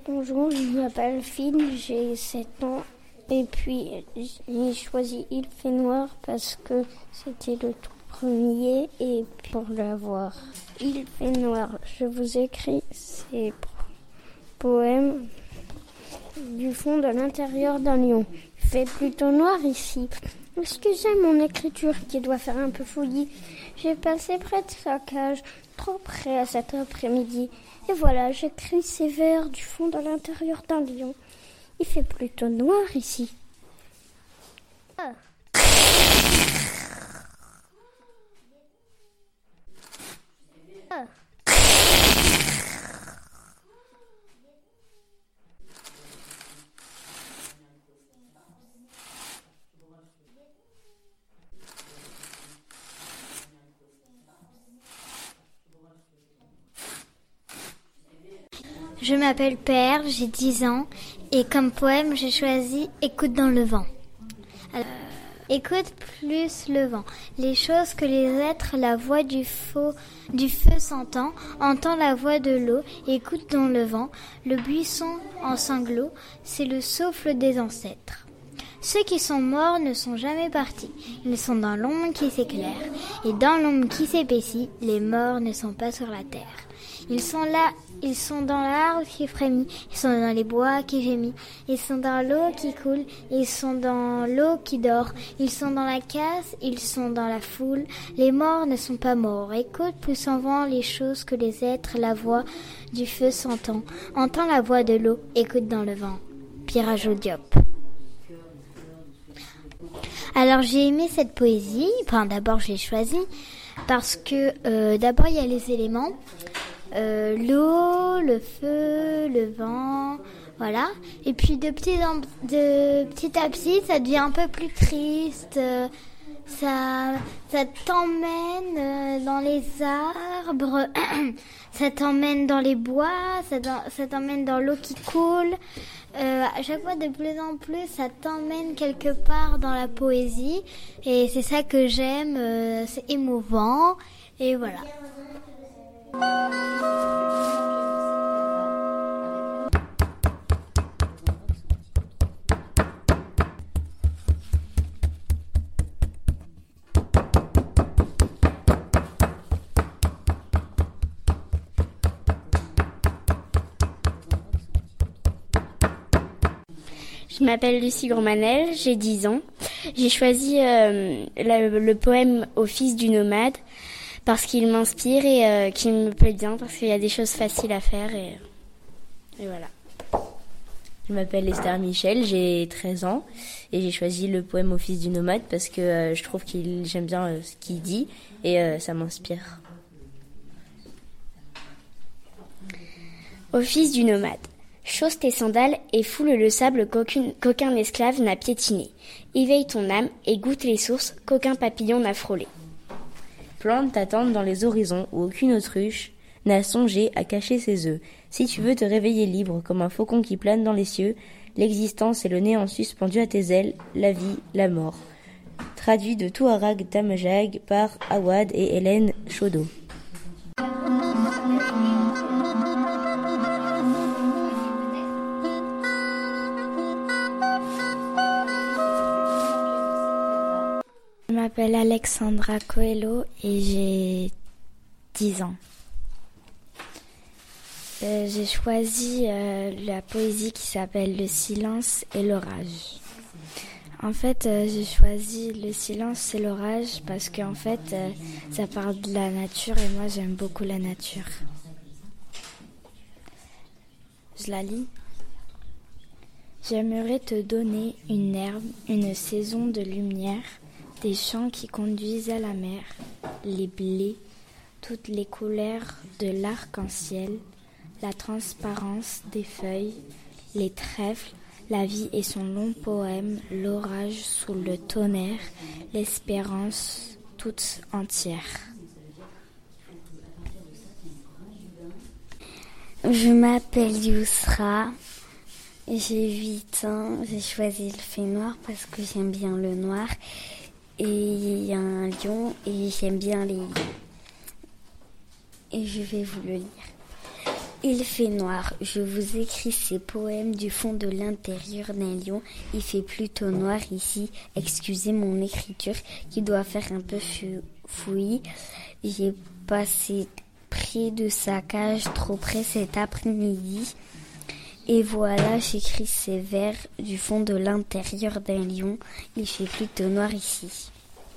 Bonjour, je m'appelle Phil, j'ai 7 ans. Et puis, j'ai choisi Il fait noir parce que c'était le tout premier et pour l'avoir. Il fait noir, je vous écris ces poèmes du fond de l'intérieur d'un lion. Il fait plutôt noir ici. Excusez mon écriture qui doit faire un peu fouillis. J'ai passé près de sa cage, trop près à cet après-midi. Et voilà, j'écris ces vers du fond de l'intérieur d'un lion. Il fait plutôt noir ici. Ah. Ah. Je m'appelle Père, j'ai 10 ans et comme poème j'ai choisi Écoute dans le vent. Écoute plus le vent, les choses que les êtres, la voix du feu s'entend, entend la voix de l'eau, écoute dans le vent, le buisson en sanglots, c'est le souffle des ancêtres. Ceux qui sont morts ne sont jamais partis, ils sont dans l'ombre qui s'éclaire, et dans l'ombre qui s'épaissit, les morts ne sont pas sur la terre. Ils sont là, ils sont dans l'arbre qui frémit, ils sont dans les bois qui gémit, ils sont dans l'eau qui coule, ils sont dans l'eau qui dort, ils sont dans la casse, ils sont dans la foule, les morts ne sont pas morts. Écoute plus en vent les choses que les êtres, la voix du feu s'entend, entend la voix de l'eau, écoute dans le vent. Pierre Ajot Diop. Alors j'ai aimé cette poésie, d'abord je l'ai choisie parce que d'abord il y a les éléments. L'eau, le feu, le vent, voilà. Et puis de petit à petit, ça devient un peu plus triste. Ça t'emmène dans les arbres, ça t'emmène dans les bois, ça t'emmène dans l'eau qui coule. À chaque fois, de plus en plus, ça t'emmène quelque part dans la poésie. Et c'est ça que j'aime, c'est émouvant. Et voilà. Je m'appelle Lucie Gourmanel, j'ai 10 ans. J'ai choisi le poème Au fils du nomade parce qu'il m'inspire et qu'il me plaît bien, parce qu'il y a des choses faciles à faire et voilà. Je m'appelle Esther Michel, j'ai 13 ans et j'ai choisi le poème Au fils du nomade parce que je trouve j'aime bien ce qu'il dit et ça m'inspire. Au fils du nomade. Chausse tes sandales et foule le sable qu'aucun esclave n'a piétiné. Éveille ton âme et goûte les sources qu'aucun papillon n'a frôlées. Plante ta tente dans les horizons où aucune autruche n'a songé à cacher ses œufs. Si tu veux te réveiller libre comme un faucon qui plane dans les cieux, l'existence est le néant suspendu à tes ailes, la vie, la mort. Traduit de Touareg Tamajag par Awad et Hélène Chaudot. Je m'appelle Alexandra Coelho et j'ai 10 ans. J'ai choisi la poésie qui s'appelle Le silence et l'orage. En fait, j'ai choisi Le silence et l'orage parce qu'en fait, ça parle de la nature et moi j'aime beaucoup la nature. Je la lis. J'aimerais te donner une herbe, une saison de lumière, des champs qui conduisent à la mer, les blés, toutes les couleurs de l'arc-en-ciel, la transparence des feuilles, les trèfles, la vie et son long poème, l'orage sous le tonnerre, l'espérance toute entière. Je m'appelle Yousra, j'ai 8 ans, j'ai choisi le fait noir parce que j'aime bien le noir. Et il y a un lion et j'aime bien les lions. Et je vais vous le lire. Il fait noir. Je vous écris ces poèmes du fond de l'intérieur d'un lion. Il fait plutôt noir ici. Excusez mon écriture qui doit faire un peu fouillis. J'ai passé près de sa cage, trop près cet après-midi. Et voilà, j'écris ces vers du fond de l'intérieur d'un lion. Il fait plutôt noir ici.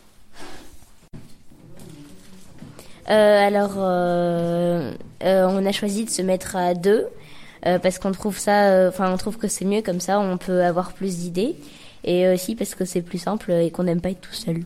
On a choisi de se mettre à deux parce qu'on trouve ça, on trouve que c'est mieux comme ça, on peut avoir plus d'idées, et aussi parce que c'est plus simple et qu'on n'aime pas être tout seul.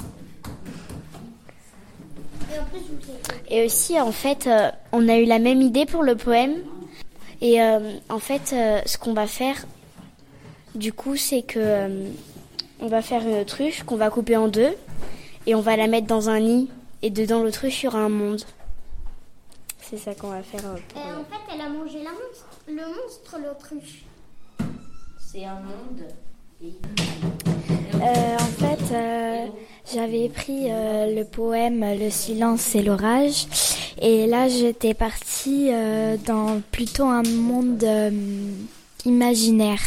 Et aussi, en fait, on a eu la même idée pour le poème. Et en fait, ce qu'on va faire, du coup, c'est que on va faire une autruche qu'on va couper en deux et on va la mettre dans un nid. Et dedans l'autruche, il y aura un monde. C'est ça qu'on va faire. En fait, elle a mangé le monstre, l'autruche. C'est un monde. J'avais pris le poème Le silence et l'orage. Et là, j'étais partie dans plutôt un monde imaginaire.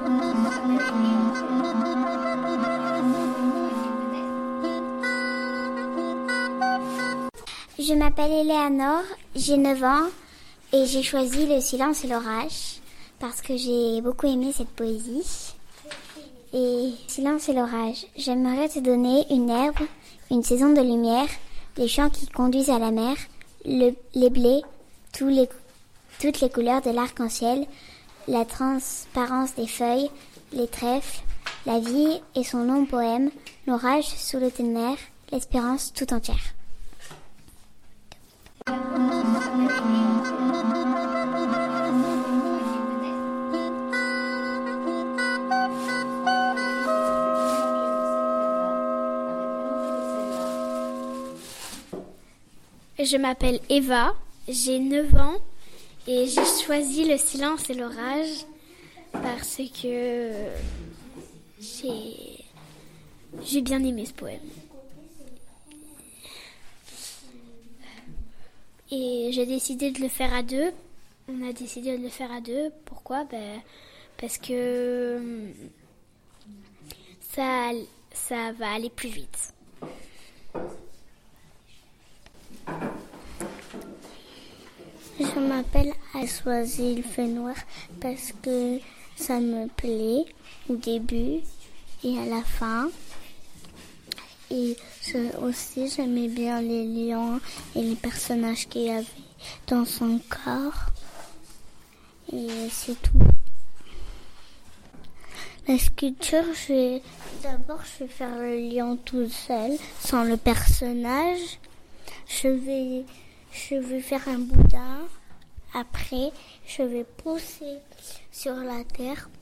Je m'appelle Eleanor, j'ai 9 ans et j'ai choisi Le silence et l'orage parce que j'ai beaucoup aimé cette poésie. Et Silence et l'orage, j'aimerais te donner une herbe, une saison de lumière, les champs qui conduisent à la mer, les blés, toutes les couleurs de l'arc-en-ciel, la transparence des feuilles, les trèfles, la vie et son long poème, l'orage sous le ténèbre, l'espérance tout entière. Je m'appelle Eva, j'ai 9 ans et j'ai choisi Le silence et l'orage parce que j'ai bien aimé ce poème. Et j'ai décidé de le faire à deux. On a décidé de le faire à deux. Pourquoi ? Parce que ça va aller plus vite. Je m'appelle Assoisi, il fait noir parce que ça me plaît au début et à la fin. Et aussi, j'aimais bien les lions et les personnages qu'il y avait dans son corps. Et c'est tout. La sculpture, d'abord, je vais faire le lion tout seul, sans le personnage. Je vais faire un boudin. Après, je vais pousser sur la terre.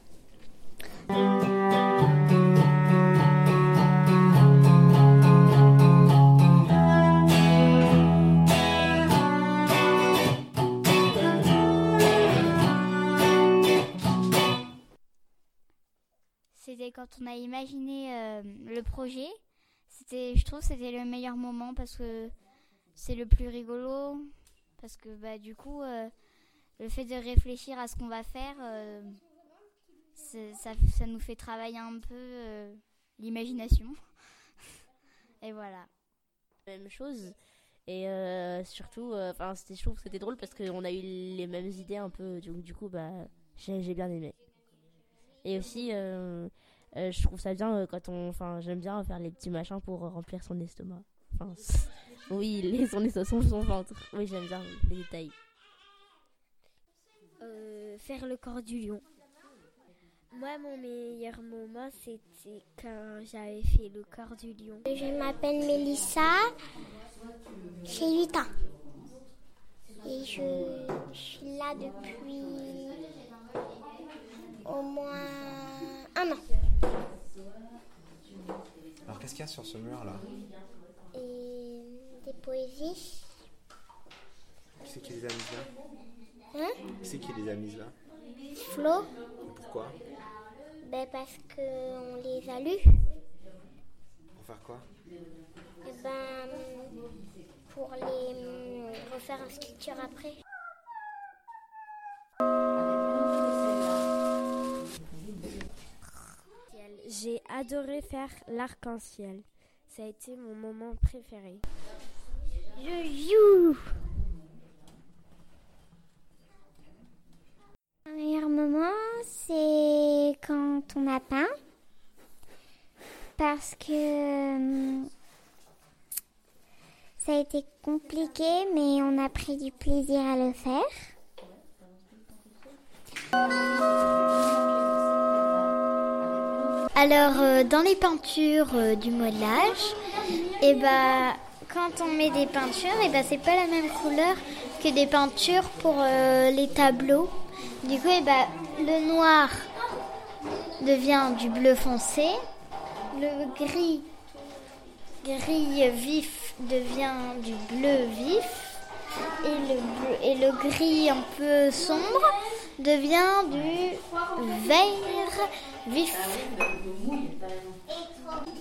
C'était quand on a imaginé le projet. Je trouve que c'était le meilleur moment parce que c'est le plus rigolo. Parce que du coup, le fait de réfléchir à ce qu'on va faire, ça nous fait travailler un peu l'imagination. Et voilà. Même chose. Et surtout, je trouve que c'était drôle parce qu'on a eu les mêmes idées un peu. Du coup, j'ai bien aimé. Et aussi, je trouve ça bien j'aime bien faire les petits machins pour remplir son estomac. Oui, son ventre. Oui, j'aime bien les détails. Faire le corps du lion. Moi, mon meilleur moment, c'était quand j'avais fait le corps du lion. Je m'appelle Mélissa, j'ai 8 ans. Et je suis là depuis au moins 1 an. Alors, qu'est-ce qu'il y a sur ce mur-là ? Et des poésies. Qui c'est qui les a mises là ? Qui c'est qui les a mises là ? Flo. Et pourquoi ? Parce qu'on les a lus. Pour faire quoi ? Pour les refaire en sculpture après. adoré faire l'arc-en-ciel. Ça a été mon moment préféré. Je joue. Le meilleur moment, c'est quand on a peint. Parce que ça a été compliqué, mais on a pris du plaisir à le faire. Alors, dans les peintures du modelage, quand on met des peintures, c'est pas la même couleur que des peintures pour les tableaux. Du coup, le noir devient du bleu foncé, le gris vif devient du bleu vif, et le gris un peu sombre devient du vert vif.